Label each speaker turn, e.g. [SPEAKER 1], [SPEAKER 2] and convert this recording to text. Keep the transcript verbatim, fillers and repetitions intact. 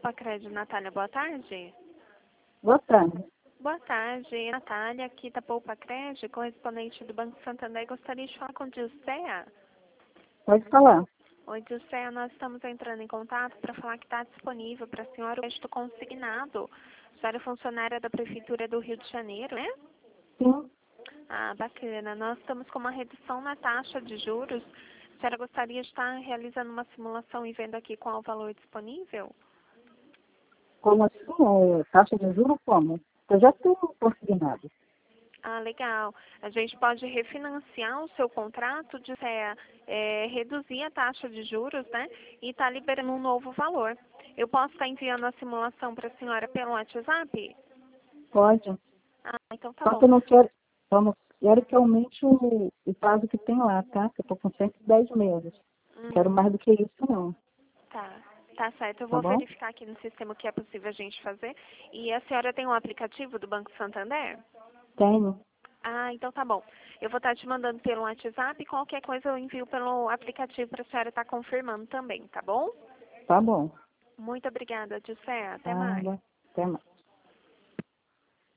[SPEAKER 1] Poupa Crédito, Natália, boa tarde.
[SPEAKER 2] Boa tarde.
[SPEAKER 1] Boa tarde, Natália, aqui da Poupa Crédito, correspondente do Banco Santander. Gostaria de falar com o Dilceia.
[SPEAKER 2] Pode falar.
[SPEAKER 1] Oi, Dilceia, nós estamos entrando em contato para falar que está disponível para a senhora o crédito consignado. A senhora é funcionária da Prefeitura do Rio de Janeiro, né?
[SPEAKER 2] Sim,
[SPEAKER 1] Ah, bacana. Nós estamos com uma redução na taxa de juros. A senhora gostaria de estar realizando uma simulação e vendo aqui qual o valor disponível?
[SPEAKER 2] como assim? É, taxa de juros como? Eu já tenho consignado.
[SPEAKER 1] Ah, legal. A gente pode refinanciar o seu contrato, de é, é, reduzir a taxa de juros, né? E estar liberando um novo valor. Eu posso estar enviando a simulação para a senhora pelo WhatsApp?
[SPEAKER 2] Pode.
[SPEAKER 1] Ah, então tá
[SPEAKER 2] Só
[SPEAKER 1] bom.
[SPEAKER 2] que eu não quero, eu não quero que aumente o, o prazo que tem lá, tá? Que eu estou com cento e dez meses. Não quero
[SPEAKER 1] Hum,
[SPEAKER 2] mais do que isso, não.
[SPEAKER 1] tá. Tá certo. Eu
[SPEAKER 2] Tá
[SPEAKER 1] vou
[SPEAKER 2] bom?
[SPEAKER 1] verificar aqui no sistema o que é possível a gente fazer. E a senhora tem um aplicativo do Banco Santander?
[SPEAKER 2] Tenho.
[SPEAKER 1] Ah, então tá bom. Eu vou estar te mandando pelo WhatsApp e qualquer coisa eu envio pelo aplicativo para a senhora estar confirmando também, tá bom?
[SPEAKER 2] Tá bom.
[SPEAKER 1] Muito obrigada, Dilcé. Até mais.
[SPEAKER 2] Nada. Até mais.